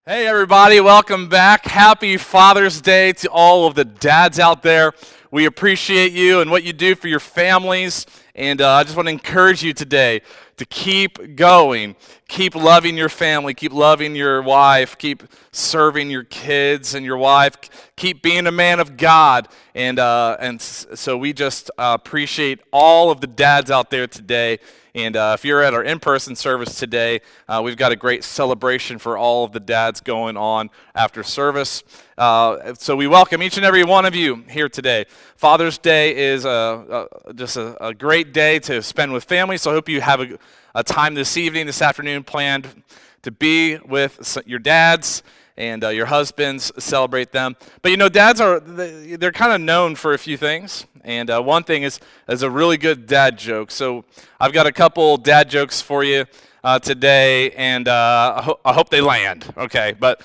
Hey everybody, welcome back. Happy Father's Day to all of the dads out there. We appreciate you and what you do for your families. And I just want to encourage you today to keep going. Keep loving your family. Keep loving your wife. Keep serving your kids and your wife. Keep being a man of God. And so we just appreciate all of the dads out there today. And if you're at our in-person service today, we've got a great celebration for all of the dads going on after service. So we welcome each and every one of you here today. Father's Day is just a great day to spend with family, so I hope you have a time this afternoon planned to be with your dads and your husbands, celebrate them. But you know, dads they're kind of known for a few things. And one thing is a really good dad joke. So I've got a couple dad jokes for you today, and I hope they land. Okay, but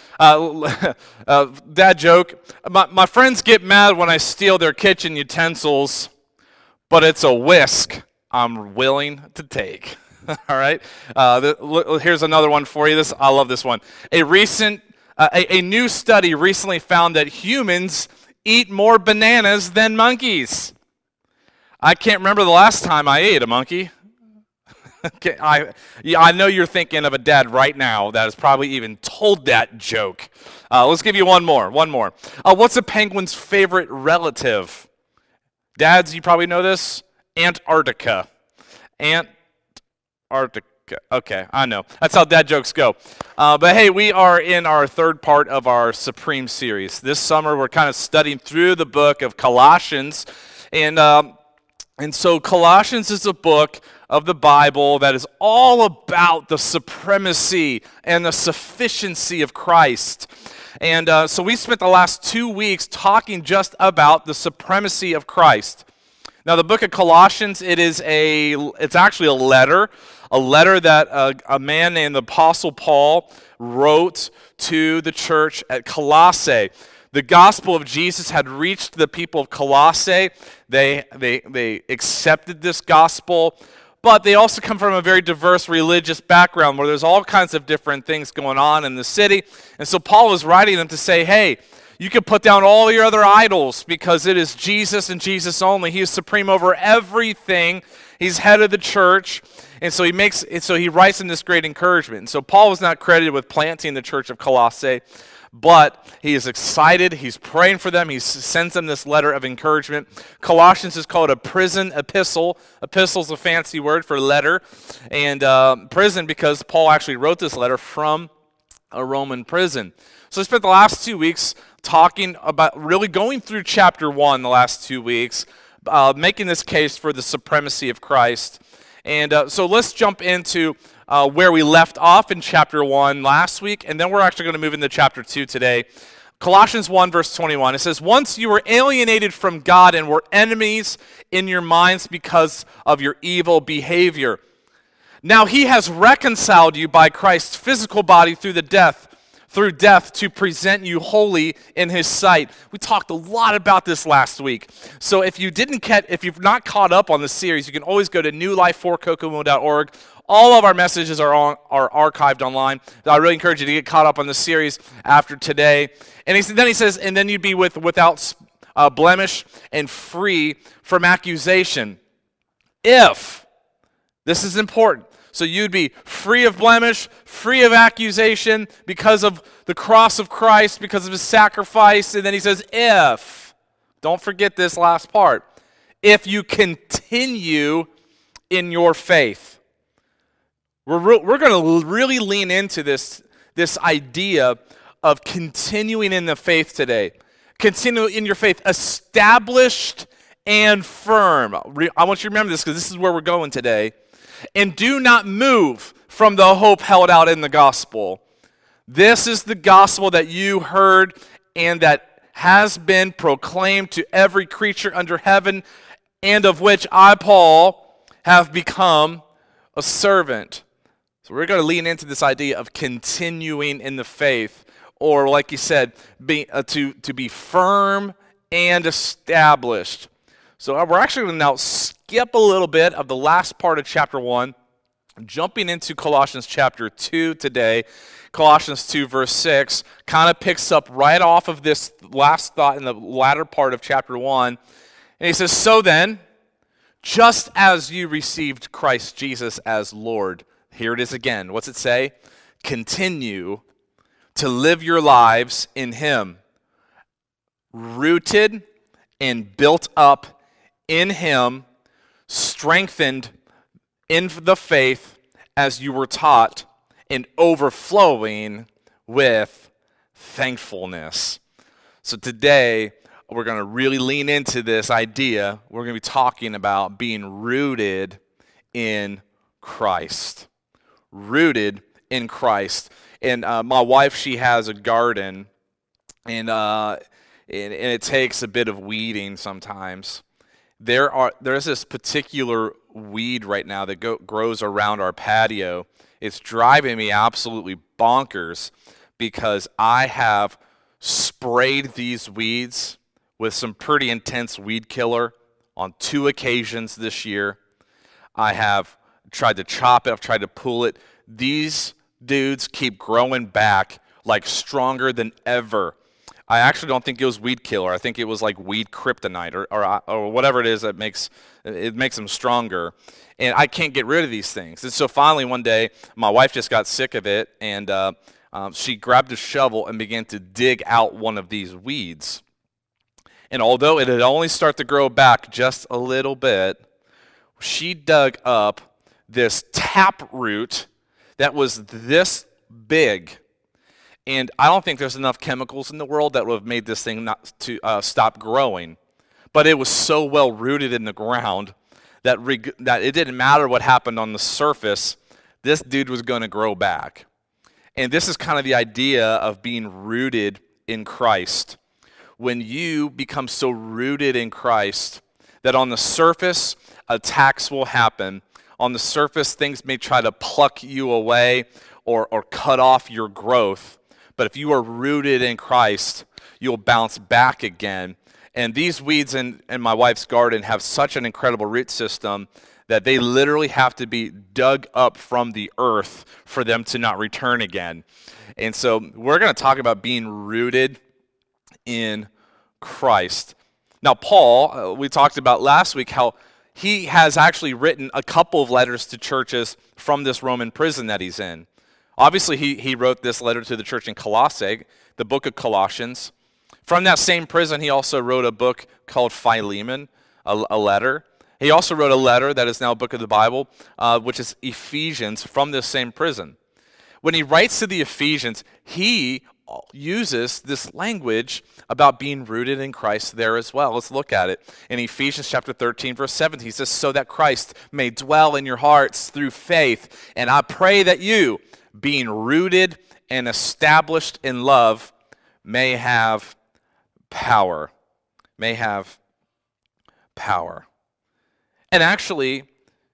dad joke. My friends get mad when I steal their kitchen utensils, but it's a whisk I'm willing to take. All right. Here's another one for you. I love this one. A new study recently found that humans eat more bananas than monkeys. I can't remember the last time I ate a monkey. Okay, I know you're thinking of a dad right now that has probably even told that joke. Let's give you one more. What's a penguin's favorite relative? Dads, you probably know this. Antarctica. Antarctica. Okay, I know. That's how dad jokes go. But hey, we are in our third part of our Supreme series. This summer, we're kind of studying through the book of Colossians. And so Colossians is a book of the Bible that is all about the supremacy and the sufficiency of Christ. And so we spent the last 2 weeks talking just about the supremacy of Christ. Now, the book of Colossians, it's actually a letter that a man named the Apostle Paul wrote to the church at Colossae. The gospel of Jesus had reached the people of Colossae. They accepted this gospel, but they also come from a very diverse religious background where there's all kinds of different things going on in the city. And so Paul was writing them to say, hey, you can put down all your other idols because it is Jesus and Jesus only. He is supreme over everything. He's head of the church. And so he writes in this great encouragement. And so Paul was not credited with planting the church of Colossae, but he is excited. He's praying for them. He sends them this letter of encouragement. Colossians is called a prison epistle. Epistle is a fancy word for letter. And prison because Paul actually wrote this letter from a Roman prison. So I spent the last 2 weeks talking about really going through chapter 1 the last 2 weeks, making this case for the supremacy of Christ. And so let's jump into where we left off in chapter 1 last week, and then we're actually going to move into chapter 2 today. Colossians 1 verse 21, it says, once you were alienated from God and were enemies in your minds because of your evil behavior. Now he has reconciled you by Christ's physical body through death to present you holy in his sight. We talked a lot about this last week. So if you've not caught up on the series, you can always go to newlife4kokomo.org. All of our messages are archived online. I really encourage you to get caught up on the series after today. And then he says, and then you'd be without blemish and free from accusation. If, this is important, so you'd be free of blemish, free of accusation because of the cross of Christ, because of his sacrifice. And then he says, if, don't forget this last part, if you continue in your faith. We're going to really lean into this idea of continuing in the faith today. Continue in your faith, established and firm. I want you to remember this because this is where we're going today. And do not move from the hope held out in the gospel. This is the gospel that you heard and that has been proclaimed to every creature under heaven, and of which I, Paul, have become a servant. So we're going to lean into this idea of continuing in the faith, or like you said, to be firm and established. So we're actually going to now skip a little bit of the last part of chapter 1 Jumping into Colossians chapter 2 today, Colossians 2 verse 6 kind of picks up right off of this last thought in the latter part of chapter 1. And he says, so then, just as you received Christ Jesus as Lord, here it is again. What's it say? Continue to live your lives in him, rooted and built up in him, strengthened in the faith as you were taught, and overflowing with thankfulness. So today, we're going to really lean into this idea. We're going to be talking about being rooted in Christ. Rooted in Christ. And my wife, she has a garden, and it takes a bit of weeding sometimes. There's this particular weed right now that grows around our patio. It's driving me absolutely bonkers because I have sprayed these weeds with some pretty intense weed killer on 2 occasions this year. I have tried to chop it. I've tried to pull it. These dudes keep growing back like stronger than ever. I actually don't think it was weed killer. I think it was like weed kryptonite or whatever it is that makes them stronger. And I can't get rid of these things. And so finally one day, my wife just got sick of it, and she grabbed a shovel and began to dig out one of these weeds. And although it had only started to grow back just a little bit, she dug up this taproot that was this big. And I don't think there's enough chemicals in the world that would have made this thing not to stop growing. But it was so well rooted in the ground that it didn't matter what happened on the surface. This dude was going to grow back. And this is kind of the idea of being rooted in Christ. When you become so rooted in Christ that on the surface, attacks will happen. On the surface, things may try to pluck you away or cut off your growth. But if you are rooted in Christ, you'll bounce back again. And these weeds in my wife's garden have such an incredible root system that they literally have to be dug up from the earth for them to not return again. And so we're going to talk about being rooted in Christ. Now, Paul, we talked about last week how he has actually written a couple of letters to churches from this Roman prison that he's in. Obviously, he wrote this letter to the church in Colossae, the book of Colossians. From that same prison, he also wrote a book called Philemon, a letter. He also wrote a letter that is now a book of the Bible, which is Ephesians, from this same prison. When he writes to the Ephesians, he uses this language about being rooted in Christ there as well. Let's look at it. In Ephesians chapter 13, verse 17, he says, so that Christ may dwell in your hearts through faith. And I pray that you, being rooted and established in love, may have power. May have power. And actually,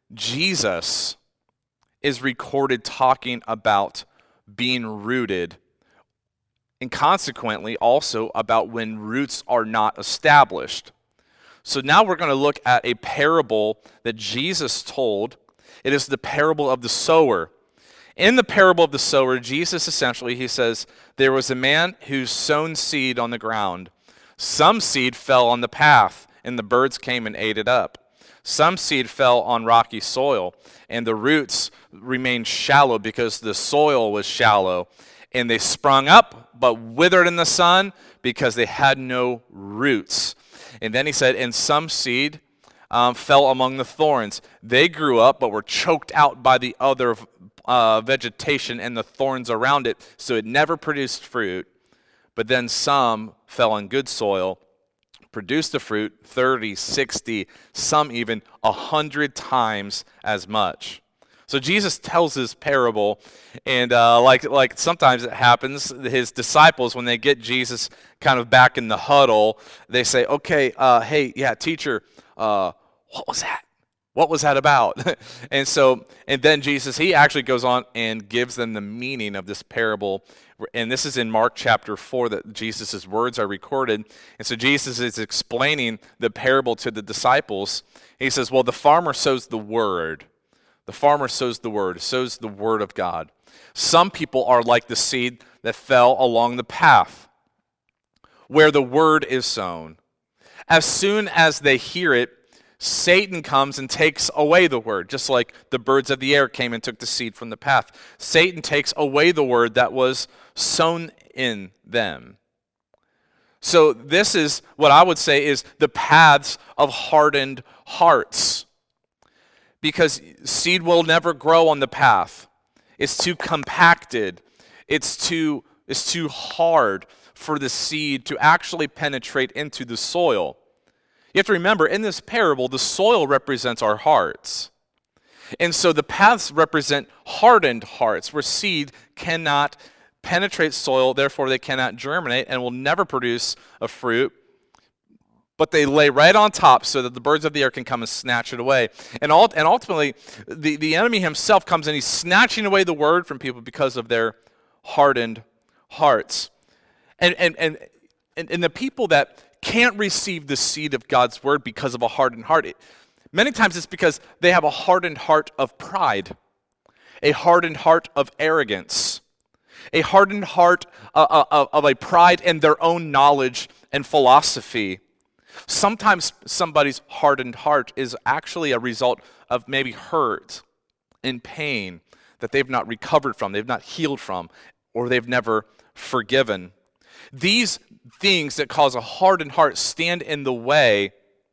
Jesus is recorded talking about being rooted, and consequently also about when roots are not established. So now we're going to look at a parable that Jesus told. It is the parable of the sower. In the parable of the sower, Jesus essentially, he says, there was a man who sown seed on the ground. Some seed fell on the path, and the birds came and ate it up. Some seed fell on rocky soil, and the roots remained shallow because the soil was shallow. And they sprung up, but withered in the sun because they had no roots. And then he said, and some seed fell among the thorns. They grew up, but were choked out by the other vegetation and the thorns around it, so it never produced fruit. But then some fell on good soil, produced the fruit 30, 60, some even 100 times as much. So Jesus tells this parable, and like sometimes it happens, his disciples, when they get Jesus kind of back in the huddle, they say, okay, hey, yeah, teacher, what was that? What was that about? and then Jesus, he actually goes on and gives them the meaning of this parable. And this is in Mark chapter 4 that Jesus' words are recorded. And so Jesus is explaining the parable to the disciples. He says, well, the farmer sows the word. The farmer sows the word of God. Some people are like the seed that fell along the path where the word is sown. As soon as they hear it, Satan comes and takes away the word, just like the birds of the air came and took the seed from the path. Satan takes away the word that was sown in them. So this is what I would say is the paths of hardened hearts. Because seed will never grow on the path. It's too compacted. It's too hard for the seed to actually penetrate into the soil. You have to remember, in this parable, the soil represents our hearts. And so the paths represent hardened hearts, where seed cannot penetrate soil, therefore they cannot germinate and will never produce a fruit. But they lay right on top so that the birds of the air can come and snatch it away. And ultimately, the enemy himself comes and he's snatching away the word from people because of their hardened hearts. And the people that can't receive the seed of God's word because of a hardened heart, many times it's because they have a hardened heart of pride, a hardened heart of arrogance, a hardened heart of a pride in their own knowledge and philosophy. Sometimes somebody's hardened heart is actually a result of maybe hurt and pain that they've not recovered from, they've not healed from, or they've never forgiven. These things that cause a hardened heart stand in the way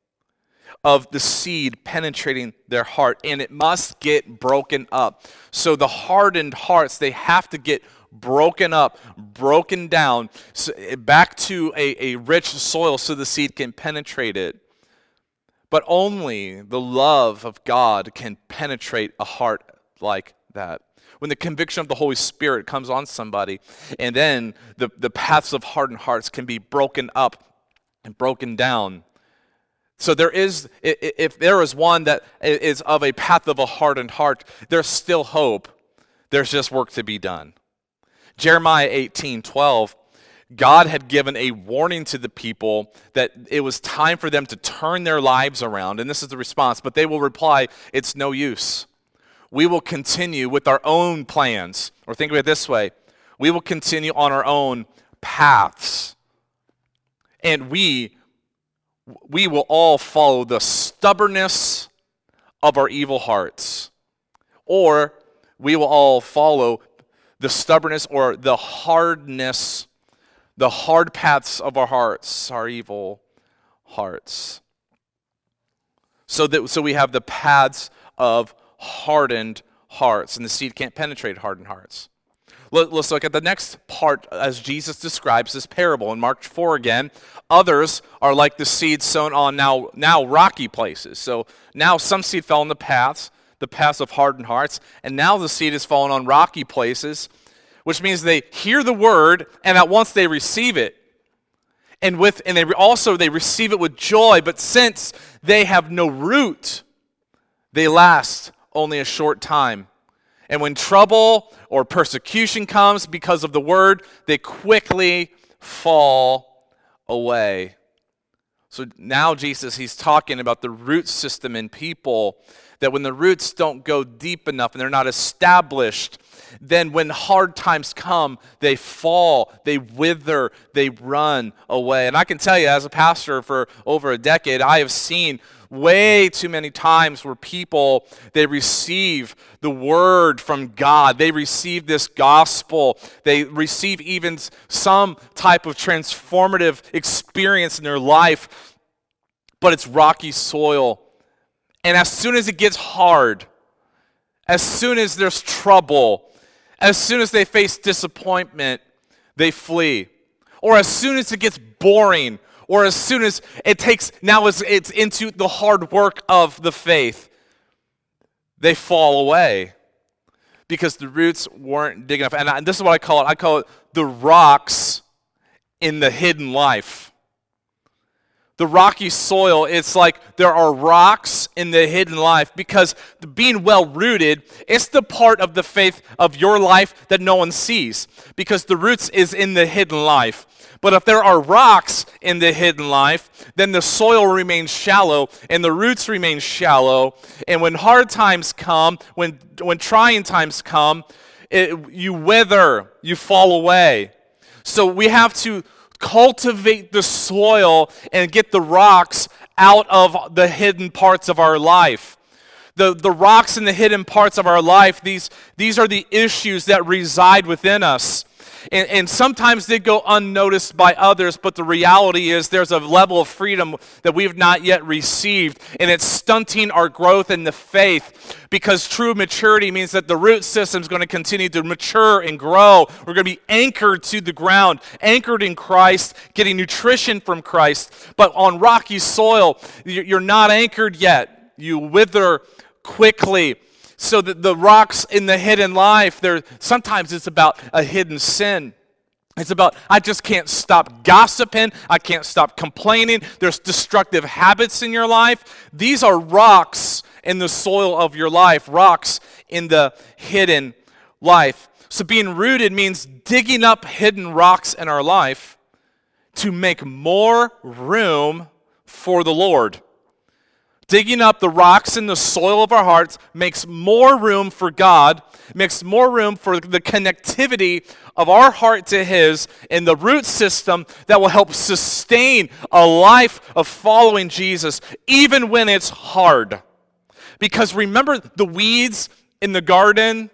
of the seed penetrating their heart, and it must get broken up. So the hardened hearts, they have to get broken up, broken down, back to a rich soil so the seed can penetrate it. But only the love of God can penetrate a heart like that. When the conviction of the Holy Spirit comes on somebody, and then the paths of hardened hearts can be broken up and broken down. So there is, if there is one that is of a path of a hardened heart, there's still hope. There's just work to be done. Jeremiah 18:12, God had given a warning to the people that it was time for them to turn their lives around. And this is the response, but they will reply, it's no use. We will continue with our own plans. Or think of it this way, we will continue on our own paths. And we will all follow the stubbornness of our evil hearts. Or we will all follow the stubbornness or the hardness, the hard paths of our hearts, our evil hearts. So we have the paths of hardened hearts, and the seed can't penetrate hardened hearts. Let's look at the next part as Jesus describes this parable in Mark 4 again. Others are like the seed sown on now rocky places. So now some seed fell in the paths of hardened hearts, and now the seed has fallen on rocky places, which means they hear the word and at once they receive it. And they receive it with joy, but since they have no root, they last only a short time. And when trouble or persecution comes because of the word, they quickly fall away. So now Jesus, he's talking about the root system in people, that when the roots don't go deep enough and they're not established, then when hard times come, they fall, they wither, they run away. And I can tell you, as a pastor for over a decade, I have seen way too many times where people, they receive the word from God. They receive this gospel. They receive even some type of transformative experience in their life, but it's rocky soil. And as soon as it gets hard, as soon as there's trouble, as soon as they face disappointment, they flee. Or as soon as it gets boring, or as soon as it's into the hard work of the faith, they fall away because the roots weren't big enough. And this is what I call it. I call it the rocks in the hidden life. The rocky soil, it's like there are rocks in the hidden life, because being well rooted, it's the part of the faith of your life that no one sees, because the roots is in the hidden life. But if there are rocks in the hidden life, then the soil remains shallow and the roots remain shallow. And when hard times come, when trying times come, you wither, you fall away. So we have to cultivate the soil and get the rocks out of the hidden parts of our life. The rocks in the hidden parts of our life, these are the issues that reside within us. And sometimes they go unnoticed by others, but the reality is there's a level of freedom that we've not yet received, and it's stunting our growth in the faith, because true maturity means that the root system is going to continue to mature and grow. We're going to be anchored to the ground, anchored in Christ, getting nutrition from Christ. But on rocky soil, you're not anchored yet. You wither quickly. So that the rocks in the hidden life, sometimes it's about a hidden sin. It's about, I just can't stop gossiping. I can't stop complaining. There's destructive habits in your life. These are rocks in the soil of your life, rocks in the hidden life. So being rooted means digging up hidden rocks in our life to make more room for the Lord. Digging up the rocks in the soil of our hearts makes more room for God, makes more room for the connectivity of our heart to His and the root system that will help sustain a life of following Jesus, even when it's hard. Because remember the weeds in the garden?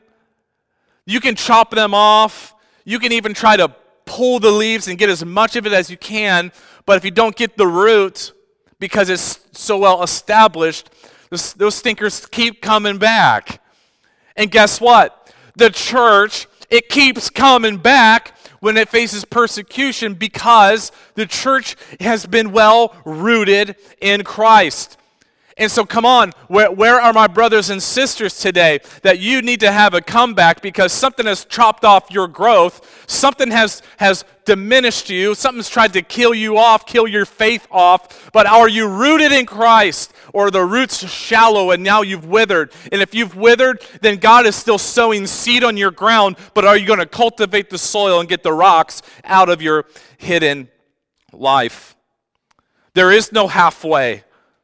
You can chop them off. You can even try to pull the leaves and get as much of it as you can, but if you don't get the root, because it's so well established, those stinkers keep coming back. And guess what? The church, it keeps coming back when it faces persecution, because the church has been well rooted in Christ. And so come on, where are my brothers and sisters today that you need to have a comeback because something has chopped off your growth, something has diminished you, something's tried to kill you off, kill your faith off, but are you rooted in Christ, or are the roots shallow and now you've withered? And if you've withered, then God is still sowing seed on your ground, but are you going to cultivate the soil and get the rocks out of your hidden life? There is no halfway.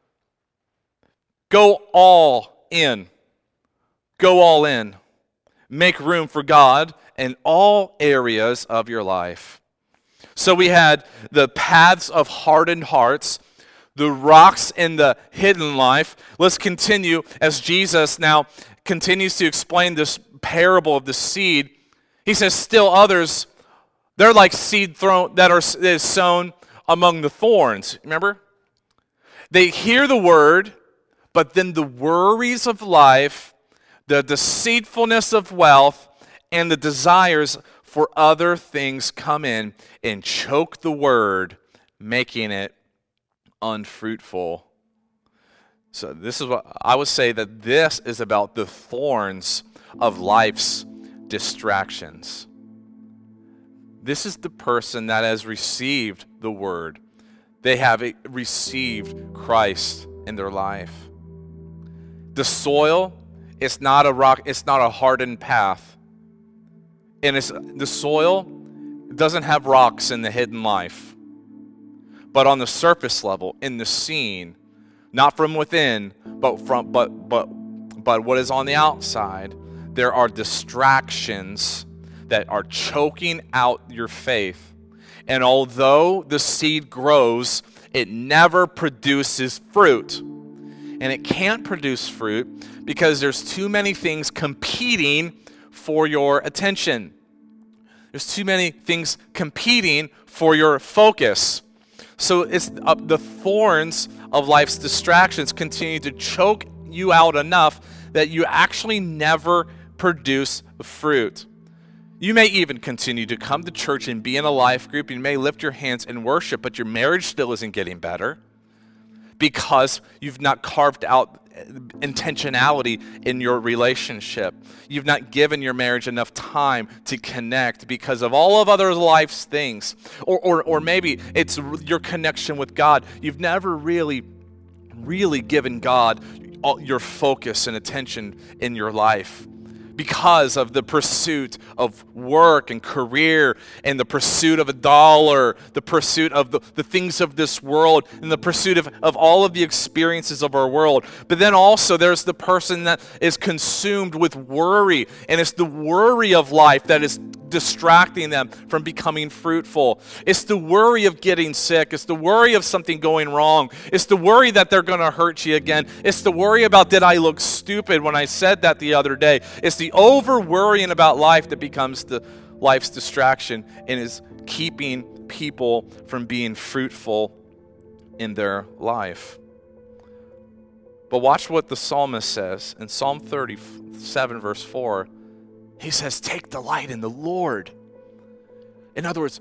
Go all in. Go all in. Make room for God in all areas of your life. So we had the paths of hardened hearts, the rocks in the hidden life. Let's continue as Jesus now continues to explain this parable of the seed. He says, still others, they're like seed that is sown among the thorns. Remember? They hear the word, but then the worries of life, the deceitfulness of wealth, and the desires for other things come in and choke the word, making it unfruitful. So this is what I would say, that this is about the thorns of life's distractions. This is the person that has received the word. They have received Christ in their life. The soil, it's not a rock, it's not a hardened path. And the soil doesn't have rocks in the hidden life. But on the surface level, in the scene, not from within, but what is on the outside, there are distractions that are choking out your faith. And although the seed grows, it never produces fruit. And it can't produce fruit because there's too many things competing for your attention. There's too many things competing for your focus. So it's the thorns of life's distractions continue to choke you out enough that you actually never produce fruit. You may even continue to come to church and be in a life group. You may lift your hands and worship, but your marriage still isn't getting better, because you've not carved out intentionality in your relationship. You've not given your marriage enough time to connect because of all of other life's things. Or maybe it's your connection with God. You've never really given God all your focus and attention in your life because of the pursuit of work and career and the pursuit of a dollar, the pursuit of the things of this world, and the pursuit of all of the experiences of our world. But then also there's the person that is consumed with worry, and it's the worry of life that is distracting them from becoming fruitful. It's the worry of getting sick. It's the worry of something going wrong. It's the worry that they're going to hurt you again. It's the worry about, did I look stupid when I said that the other day? It's the over worrying about life that becomes the life's distraction and is keeping people from being fruitful in their life. But watch what the psalmist says in Psalm 37 verse 4. He says, take delight in the Lord. In other words,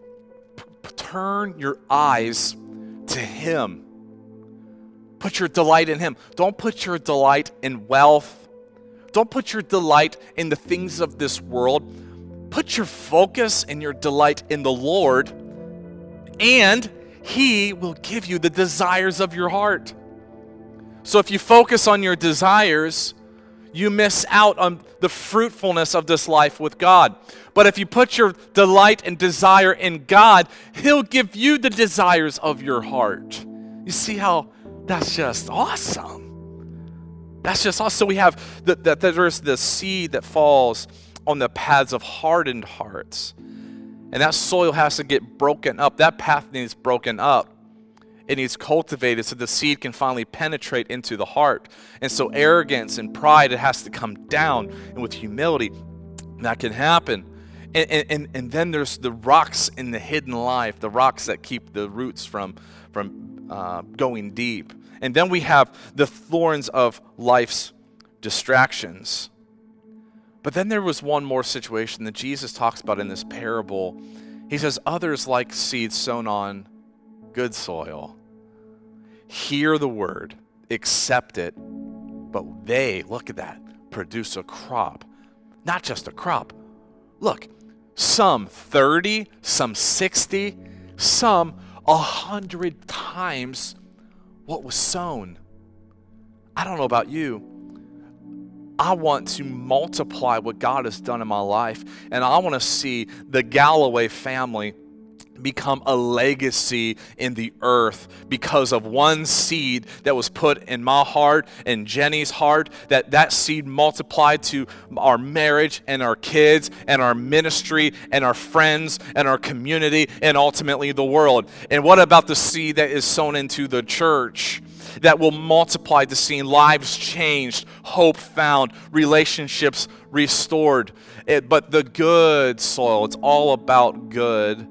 turn your eyes to Him. Put your delight in Him. Don't put your delight in wealth. Don't put your delight in the things of this world. Put your focus and your delight in the Lord, and He will give you the desires of your heart. So if you focus on your desires, you miss out on the fruitfulness of this life with God. But if you put your delight and desire in God, He'll give you the desires of your heart. You see how that's just awesome. That's just awesome. So we have there's the seed that falls on the paths of hardened hearts. And that soil has to get broken up. That path needs broken up. It needs cultivated so the seed can finally penetrate into the heart. And so arrogance and pride, it has to come down. And with humility, that can happen. And then there's the rocks in the hidden life, the rocks that keep the roots from going deep. And then we have the thorns of life's distractions. But then there was one more situation that Jesus talks about in this parable. He says, others like seed sown on good soil. Hear the word, accept it, but they, look at that, produce a crop. Not just a crop. Look, some 30, some 60, some 100 times what was sown. I don't know about you. I want to multiply what God has done in my life, and I want to see the Galloway family become a legacy in the earth because of one seed that was put in my heart and Jenny's heart, that seed multiplied to our marriage and our kids and our ministry and our friends and our community and ultimately the world. And what about the seed that is sown into the church that will multiply to seeing lives changed, hope found, relationships restored? But the good soil, it's all about good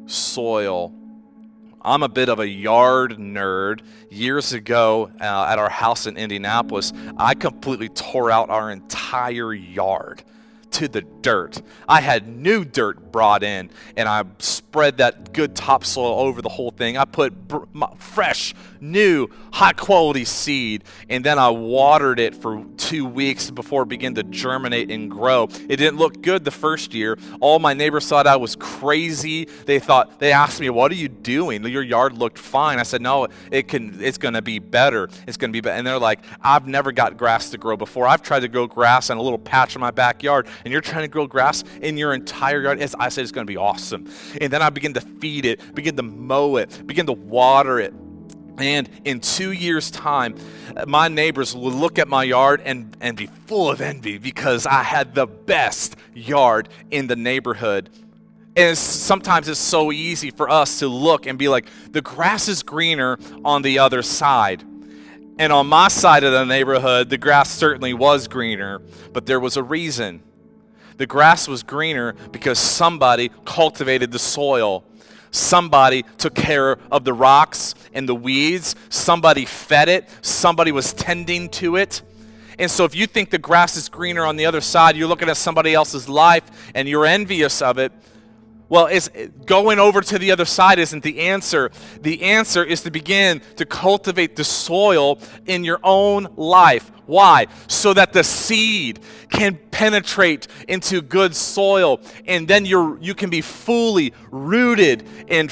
soil. I'm a bit of a yard nerd. Years ago at our house in Indianapolis, I completely tore out our entire yard to the dirt. I had new dirt brought in, and I spread that good topsoil over the whole thing. I put fresh, new, high-quality seed, and then I watered it for 2 weeks before it began to germinate and grow. It didn't look good the first year. All my neighbors thought I was crazy. They asked me, "What are you doing? Your yard looked fine." I said, "No, it's going to be better. It's going to be better." And they're like, "I've never got grass to grow before. I've tried to grow grass in a little patch in my backyard, and you're trying to grow grass in your entire yard?" I said, "It's going to be awesome." And then I began to feed it, begin to mow it, begin to water it. And in 2 years' time, my neighbors would look at my yard and be full of envy because I had the best yard in the neighborhood. And sometimes it's so easy for us to look and be like, the grass is greener on the other side. And on my side of the neighborhood, the grass certainly was greener, but there was a reason. The grass was greener because somebody cultivated the soil. Somebody took care of the rocks and the weeds. Somebody fed it. Somebody was tending to it. And so if you think the grass is greener on the other side, you're looking at somebody else's life and you're envious of it. Well, it's going over to the other side isn't the answer. The answer is to begin to cultivate the soil in your own life. Why? So that the seed can penetrate into good soil, and then you can be fully rooted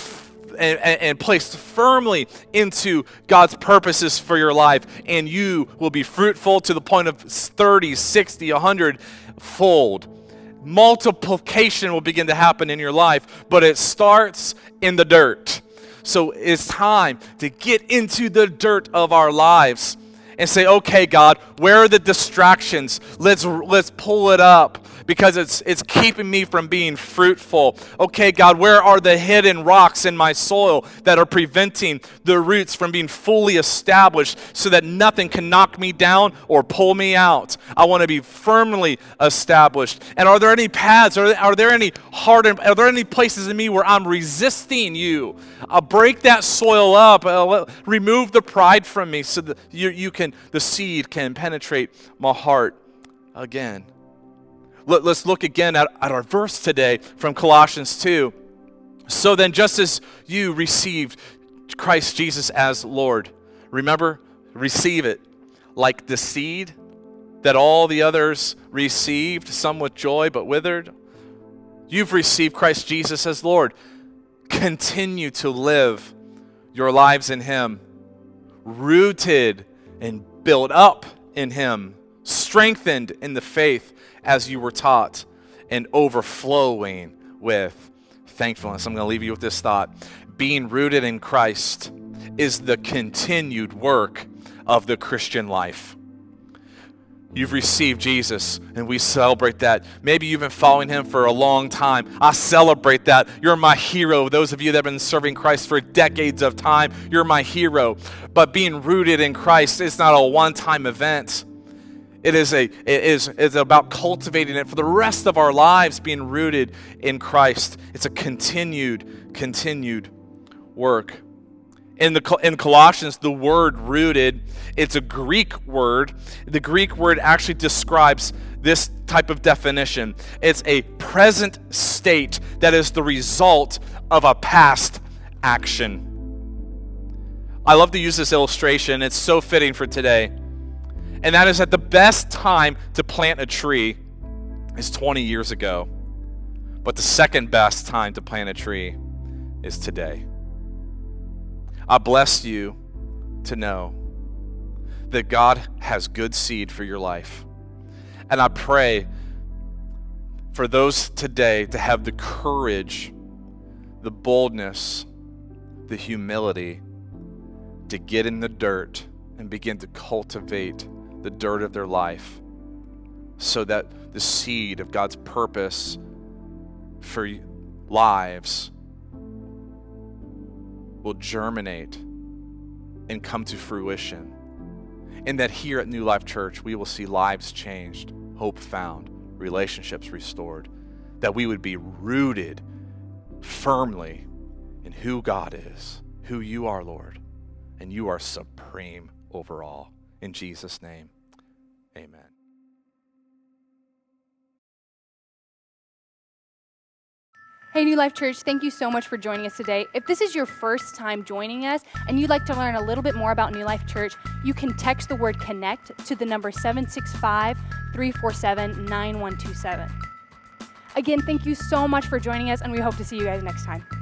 and placed firmly into God's purposes for your life, and you will be fruitful to the point of 30, 60, 100 fold. Multiplication will begin to happen in your life, but it starts in the dirt. So it's time to get into the dirt of our lives and say, okay, God, where are the distractions? Let's pull it up because it's keeping me from being fruitful. Okay, God, where are the hidden rocks in my soil that are preventing the roots from being fully established so that nothing can knock me down or pull me out? I want to be firmly established. And are there any paths? Are there any are there any places in me where I'm resisting you? Break that soil up. Remove the pride from me so that the seed can penetrate my heart again. Let's look again at our verse today from Colossians 2. So then, just as you received Christ Jesus as Lord, remember, receive it like the seed that all the others received, some with joy but withered. You've received Christ Jesus as Lord. Continue to live your lives in Him, rooted and built up in Him, strengthened in the faith as you were taught, and overflowing with thankfulness. I'm going to leave you with this thought. Being rooted in Christ is the continued work of the Christian life. You've received Jesus, and we celebrate that. Maybe you've been following Him for a long time. I celebrate that. You're my hero. Those of you that have been serving Christ for decades of time, you're my hero. But being rooted in Christ is not a one-time event. It's about cultivating it for the rest of our lives, being rooted in Christ. It's a continued work. In Colossians, the word rooted, it's a Greek word. The Greek word actually describes this type of definition. It's a present state that is the result of a past action. I love to use this illustration. It's so fitting for today. And that is that the best time to plant a tree is 20 years ago. But the second best time to plant a tree is today. I bless you to know that God has good seed for your life. And I pray for those today to have the courage, the boldness, the humility to get in the dirt and begin to cultivate the dirt of their life so that the seed of God's purpose for lives will germinate and come to fruition. And that here at New Life Church, we will see lives changed, hope found, relationships restored, that we would be rooted firmly in who God is, who you are, Lord, and you are supreme over all. In Jesus' name, amen. Hey, New Life Church, thank you so much for joining us today. If this is your first time joining us and you'd like to learn a little bit more about New Life Church, you can text the word CONNECT to the number 765-347-9127. Again, thank you so much for joining us, and we hope to see you guys next time.